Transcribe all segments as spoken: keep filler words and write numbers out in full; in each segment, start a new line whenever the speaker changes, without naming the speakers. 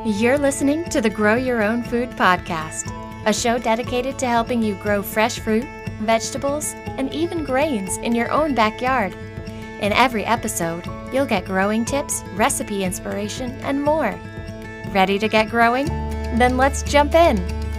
You're listening to the Grow Your Own Food podcast, a show dedicated to helping you grow fresh fruit, vegetables, and even grains in your own backyard. In every episode, you'll get growing tips, recipe inspiration, and more. Ready to get growing? Then let's jump in.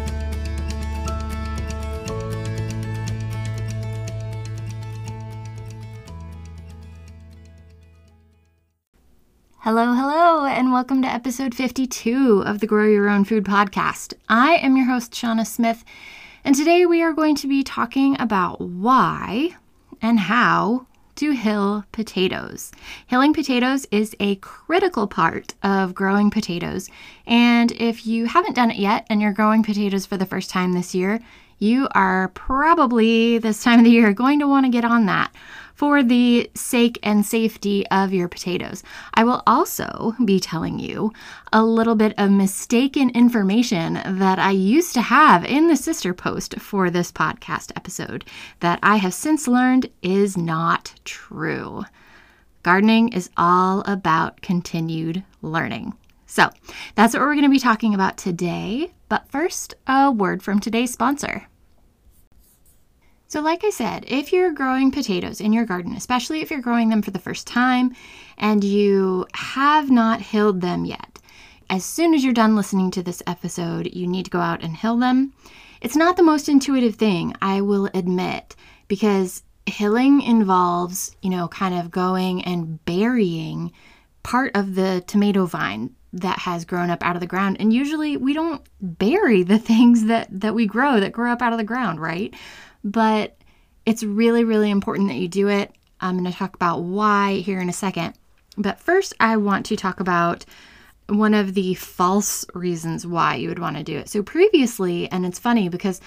Hello, hello, and welcome to episode fifty-two of the Grow Your Own Food podcast. I am your host, Shauna Smith, and today we are going to be talking about why and how to hill potatoes. Hilling potatoes is a critical part of growing potatoes, and if you haven't done it yet and you're growing potatoes for the first time this year, you are probably this time of the year going to want to get on that for the sake and safety of your potatoes. I will also be telling you a little bit of mistaken information that I used to have in the sister post for this podcast episode that I have since learned is not true. Gardening is all about continued learning. So that's what we're going to be talking about today. But first, a word from today's sponsor. So like I said, if you're growing potatoes in your garden, especially if you're growing them for the first time and you have not hilled them yet, as soon as you're done listening to this episode, you need to go out and hill them. It's not the most intuitive thing, I will admit, because hilling involves, you know, kind of going and burying part of the tomato vine that has grown up out of the ground. And usually we don't bury the things that, that we grow that grow up out of the ground, right? But it's really, really important that you do it. I'm going to talk about why here in a second. But first, I want to talk about one of the false reasons why you would want to do it. So previously, and it's funny because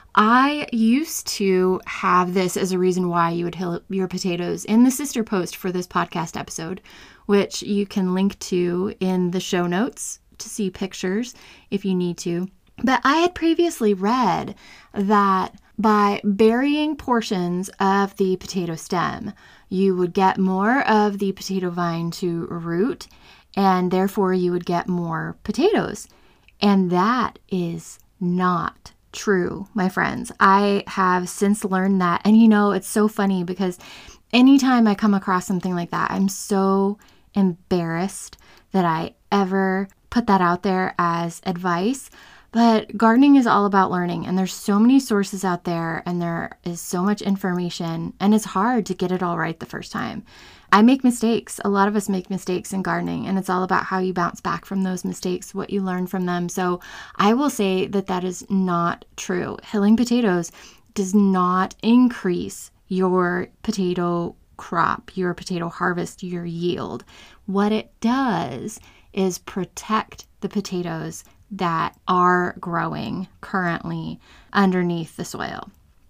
I used to have this as a reason why you would hill your potatoes in the sister post for this podcast episode, which you can link to in the show notes to see pictures if you need to. But I had previously read that by burying portions of the potato stem, you would get more of the potato vine to root, and therefore you would get more potatoes. And that is not true, my friends. I have since learned that. And you know, it's so funny because anytime I come across something like that, I'm so embarrassed that I ever put that out there as advice. But gardening is all about learning, and there's so many sources out there, and there is so much information, and it's hard to get it all right the first time. I make mistakes. A lot of us make mistakes in gardening, and it's all about how you bounce back from those mistakes, what you learn from them. So I will say that that is not true. Hilling potatoes does not increase your potato crop, your potato harvest, your yield. What it does is protect the potatoes that are growing currently underneath the soil.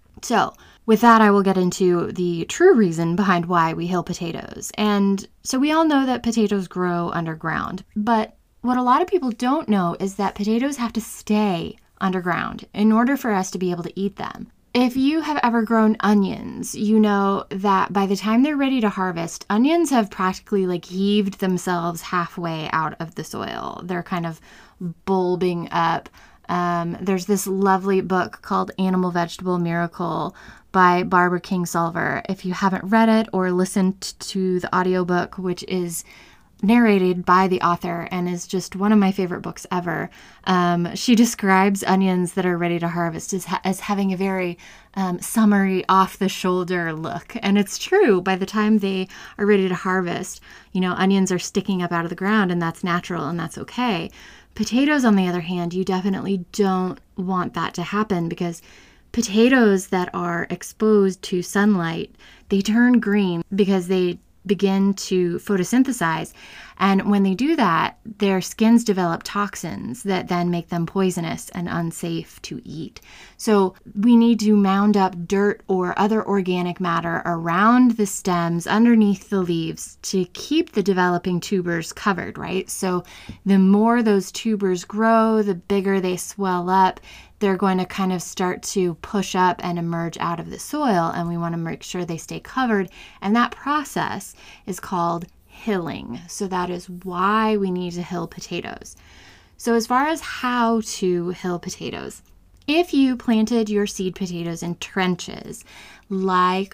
So with that, I will get into the true reason behind why we hill potatoes. And so we all know that potatoes grow underground, but what a lot of people don't know is that potatoes have to stay underground in order for us to be able to eat them. If you have ever grown onions, you know that by the time they're ready to harvest, onions have practically like heaved themselves halfway out of the soil. They're kind of bulbing up. Um, there's this lovely book called Animal Vegetable Miracle by Barbara Kingsolver. If you haven't read it or listened to the audiobook, which is narrated by the author and is just one of my favorite books ever. Um, she describes onions that are ready to harvest as, ha- as having a very um, summery, off-the-shoulder look. And it's true. By the time they are ready to harvest, you know, onions are sticking up out of the ground, and that's natural and that's okay. Potatoes, on the other hand, you definitely don't want that to happen because potatoes that are exposed to sunlight, they turn green because they begin to photosynthesize. And when they do that, their skins develop toxins that then make them poisonous and unsafe to eat. So we need to mound up dirt or other organic matter around the stems underneath the leaves to keep the developing tubers covered, right? So the more those tubers grow, the bigger they swell up, they're going to kind of start to push up and emerge out of the soil, and we want to make sure they stay covered. And that process is called hilling. So that is why we need to hill potatoes. So as far as how to hill potatoes, if you planted your seed potatoes in trenches, like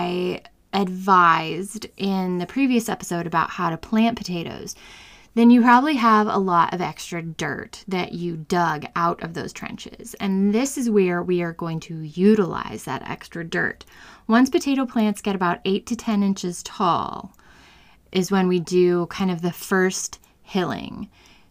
I advised in the previous episode about how to plant potatoes, then you probably have a lot of extra dirt that you dug out of those trenches. And this is where we are going to utilize that extra dirt. Once potato plants get about eight to ten inches tall is when we do kind of the first hilling.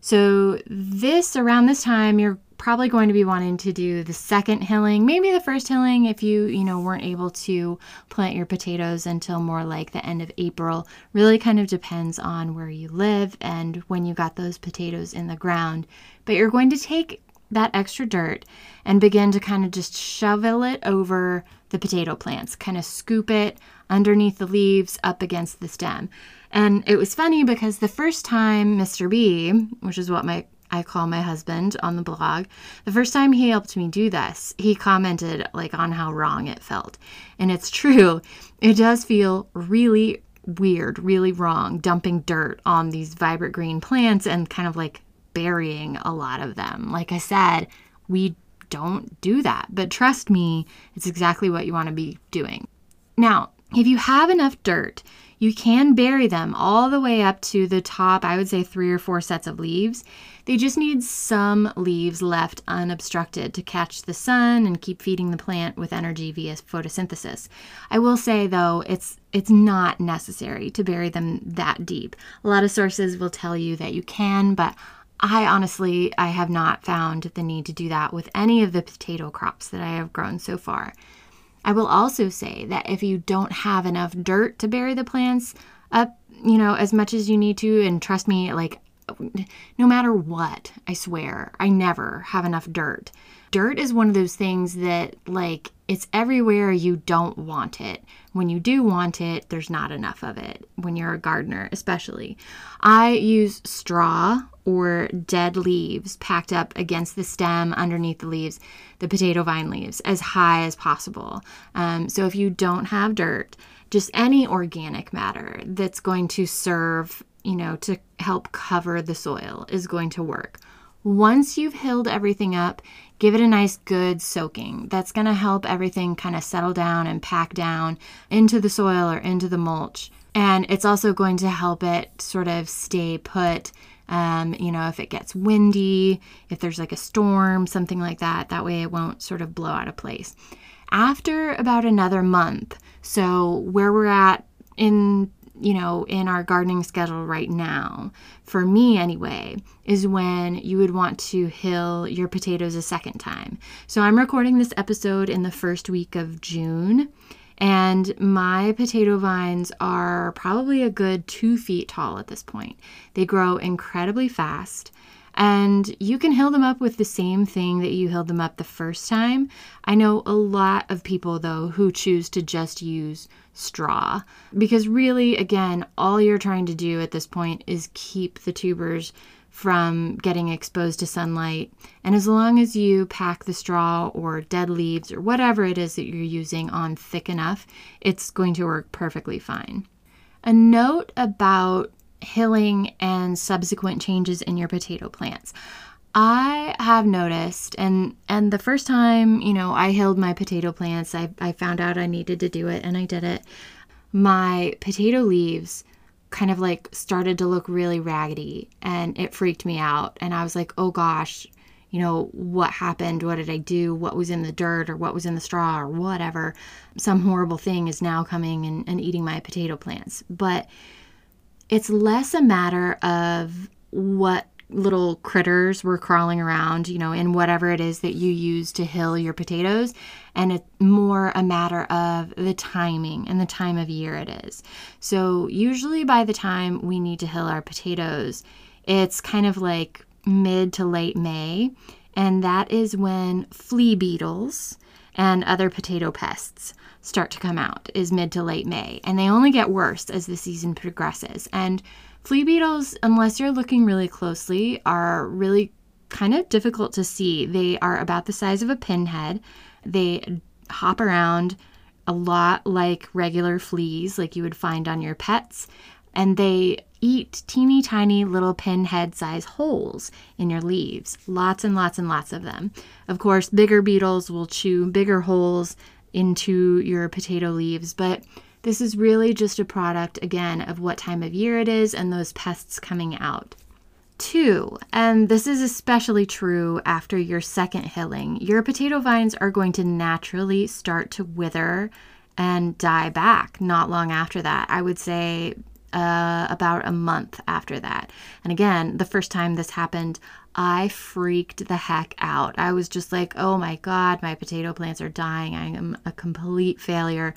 So this, around this time, you're probably going to be wanting to do the second hilling, maybe the first hilling if you, you know, weren't able to plant your potatoes until more like the end of April. Really kind of depends on where you live and when you got those potatoes in the ground. But you're going to take that extra dirt and begin to kind of just shovel it over the potato plants, kind of scoop it underneath the leaves up against the stem. And it was funny because the first time Mister B, which is what my I call my husband on the blog, the first time he helped me do this, he commented like on how wrong it felt. And it's true. It does feel really weird, really wrong, dumping dirt on these vibrant green plants and kind of like burying a lot of them. Like I said, we don't do that, but trust me, it's exactly what you want to be doing. Now, if you have enough dirt, you can bury them all the way up to the top, I would say three or four sets of leaves. They just need some leaves left unobstructed to catch the sun and keep feeding the plant with energy via photosynthesis. I will say, though, it's it's not necessary to bury them that deep. A lot of sources will tell you that you can, but I honestly, I have not found the need to do that with any of the potato crops that I have grown so far. I will also say that if you don't have enough dirt to bury the plants up, you know, as much as you need to, and trust me, like, no matter what, I swear, I never have enough dirt. Dirt is one of those things that, like, it's everywhere you don't want it. When you do want it, there's not enough of it, when you're a gardener especially. I use straw or dead leaves packed up against the stem underneath the leaves, the potato vine leaves, as high as possible. Um, so if you don't have dirt, just any organic matter that's going to serve, you know, to help cover the soil is going to work. Once you've hilled everything up, give it a nice good soaking. That's going to help everything kind of settle down and pack down into the soil or into the mulch. And it's also going to help it sort of stay put. Um, you know, if it gets windy, if there's like a storm, something like that, that way it won't sort of blow out of place. After about another month, so where we're at in, you know, in our gardening schedule right now, for me anyway, is when you would want to hill your potatoes a second time. So I'm recording this episode in the first week of June. And my potato vines are probably a good two feet tall at this point. They grow incredibly fast, and you can hill them up with the same thing that you hilled them up the first time. I know a lot of people, though, who choose to just use straw, because really, again, all you're trying to do at this point is keep the tubers from getting exposed to sunlight. And as long as you pack the straw or dead leaves or whatever it is that you're using on thick enough, it's going to work perfectly fine. A note about hilling and subsequent changes in your potato plants. I have noticed, and and the first time, you know, I hilled my potato plants, I, I found out I needed to do it, and I did it. My potato leaves kind of like started to look really raggedy, and it freaked me out. And I was like, oh gosh, you know, what happened? What did I do? What was in the dirt or what was in the straw or whatever? Some horrible thing is now coming and, and eating my potato plants. But it's less a matter of what little critters were crawling around, you know, in whatever it is that you use to hill your potatoes. And it's more a matter of the timing and the time of year it is. So usually by the time we need to hill our potatoes, it's kind of like mid to late May. And that is when flea beetles and other potato pests start to come out, is mid to late May. And they only get worse as the season progresses. And flea beetles, unless you're looking really closely, are really kind of difficult to see. They are about the size of a pinhead. They hop around a lot like regular fleas, like you would find on your pets. And they eat teeny tiny little pinhead size holes in your leaves. Lots and lots and lots of them. Of course, bigger beetles will chew bigger holes into your potato leaves, but this is really just a product, again, of what time of year it is and those pests coming out. Two, and this is especially true after your second hilling, your potato vines are going to naturally start to wither and die back not long after that. I would say uh, about a month after that. And again, the first time this happened, I freaked the heck out. I was just like, oh my God, my potato plants are dying. I am a complete failure.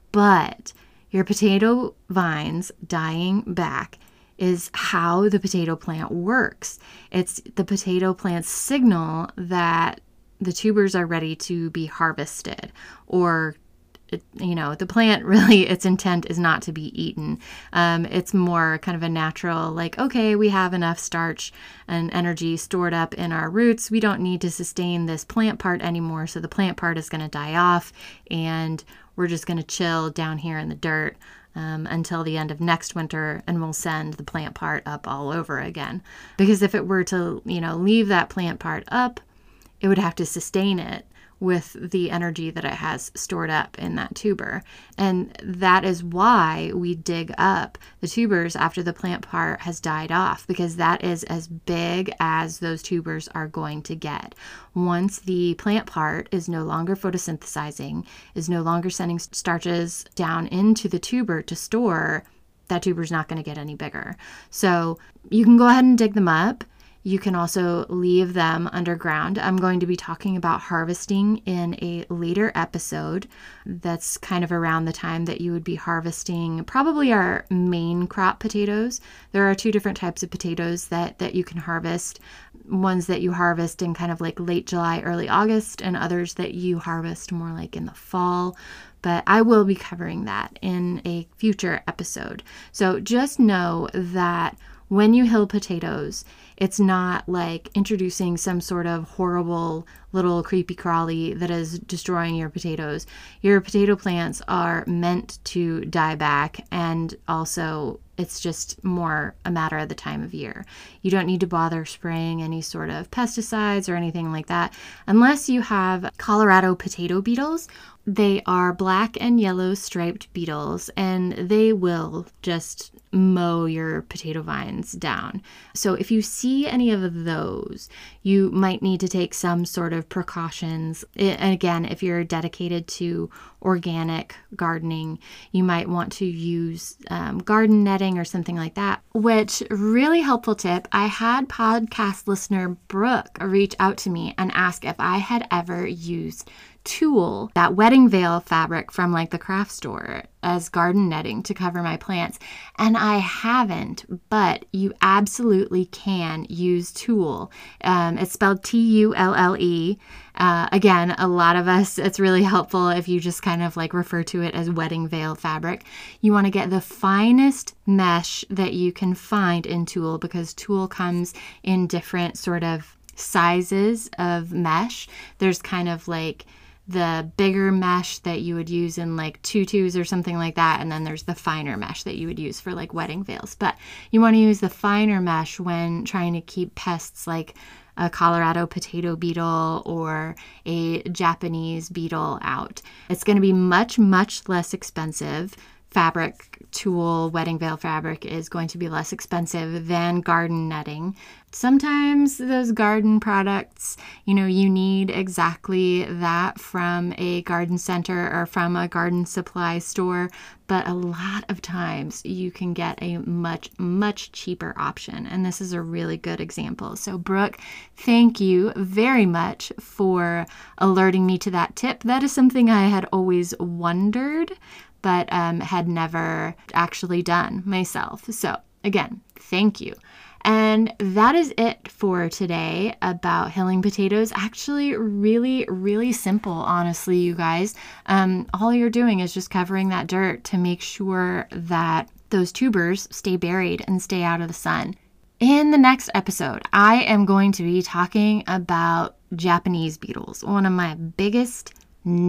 But your potato vines dying back is how the potato plant works. It's the potato plant's signal that the tubers are ready to be harvested, or you know, the plant really, its intent is not to be eaten. Um, it's more kind of a natural, like, okay, we have enough starch and energy stored up in our roots. We don't need to sustain this plant part anymore. So the plant part is going to die off and we're just going to chill down here in the dirt um, until the end of next winter, and we'll send the plant part up all over again. Because if it were to, you know, leave that plant part up, it would have to sustain it with the energy that it has stored up in that tuber. And that is why we dig up the tubers after the plant part has died off, because that is as big as those tubers are going to get. Once the plant part is no longer photosynthesizing, is no longer sending starches down into the tuber to store, that tuber is not going to get any bigger. So you can go ahead and dig them up. You can also leave them underground. I'm going to be talking about harvesting in a later episode. That's kind of around the time that you would be harvesting probably our main crop potatoes. There are two different types of potatoes that, that you can harvest. Ones that you harvest in kind of like late July, early August, and others that you harvest more like in the fall. But I will be covering that in a future episode. So just know that when you hill potatoes, it's not like introducing some sort of horrible little creepy crawly that is destroying your potatoes. Your potato plants are meant to die back, and also it's just more a matter of the time of year. You don't need to bother spraying any sort of pesticides or anything like that unless you have Colorado potato beetles. They are black and yellow striped beetles, and they will just mow your potato vines down. So if you see any of those, you might need to take some sort of precautions. And again, if you're dedicated to organic gardening, you might want to use um, garden netting or something like that. Which, really helpful tip, I had podcast listener Brooke reach out to me and ask if I had ever used tulle, that wedding veil fabric from like the craft store, as garden netting to cover my plants. And I haven't, but you absolutely can use tulle. Um, it's spelled T U L L E. Uh, again, a lot of us, it's really helpful if you just kind of like refer to it as wedding veil fabric. You want to get the finest mesh that you can find in tulle, because tulle comes in different sort of sizes of mesh. There's kind of like the bigger mesh that you would use in like tutus or something like that. And then there's the finer mesh that you would use for like wedding veils. But you want to use the finer mesh when trying to keep pests like a Colorado potato beetle or a Japanese beetle out. It's going to be much, much less expensive. Fabric, tulle, wedding veil fabric is going to be less expensive than garden netting. Sometimes those garden products, you know, you need exactly that from a garden center or from a garden supply store, but a lot of times you can get a much, much cheaper option. And this is a really good example. So Brooke, thank you very much for alerting me to that tip. That is something I had always wondered, but um, had never actually done myself. So again, thank you. And that is it for today about hilling potatoes. Actually, really, really simple, honestly, you guys. Um, all you're doing is just covering that dirt to make sure that those tubers stay buried and stay out of the sun. In the next episode, I am going to be talking about Japanese beetles, one of my biggest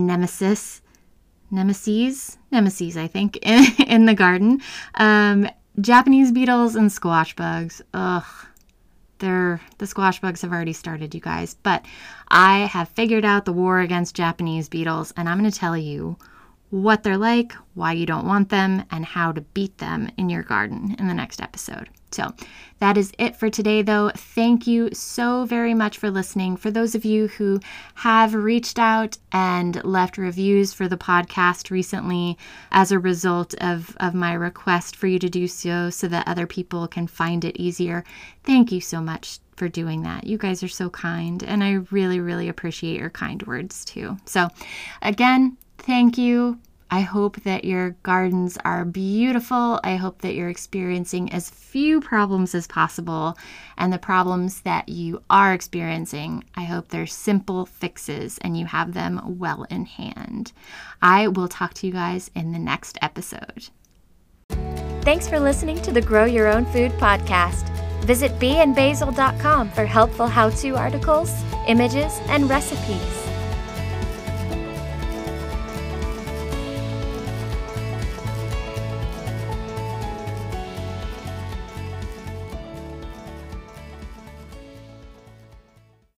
nemesis Nemesis, nemesis, I think, in, in the garden. Um, Japanese beetles and squash bugs. Ugh. They're, the squash bugs have already started, you guys. But I have figured out the war against Japanese beetles, and I'm going to tell you what they're like, why you don't want them, and how to beat them in your garden in the next episode. So that is it for today, though. Thank you so very much for listening. For those of you who have reached out and left reviews for the podcast recently as a result of, of my request for you to do so, so that other people can find it easier, thank you so much for doing that. You guys are so kind, and I really, really appreciate your kind words too. So again, thank you. I hope that your gardens are beautiful. I hope that you're experiencing as few problems as possible. And the problems that you are experiencing, I hope they're simple fixes and you have them well in hand. I will talk to you guys in the next episode.
Thanks for listening to the Grow Your Own Food podcast. Visit bee and basil dot com for helpful how-to articles, images, and recipes.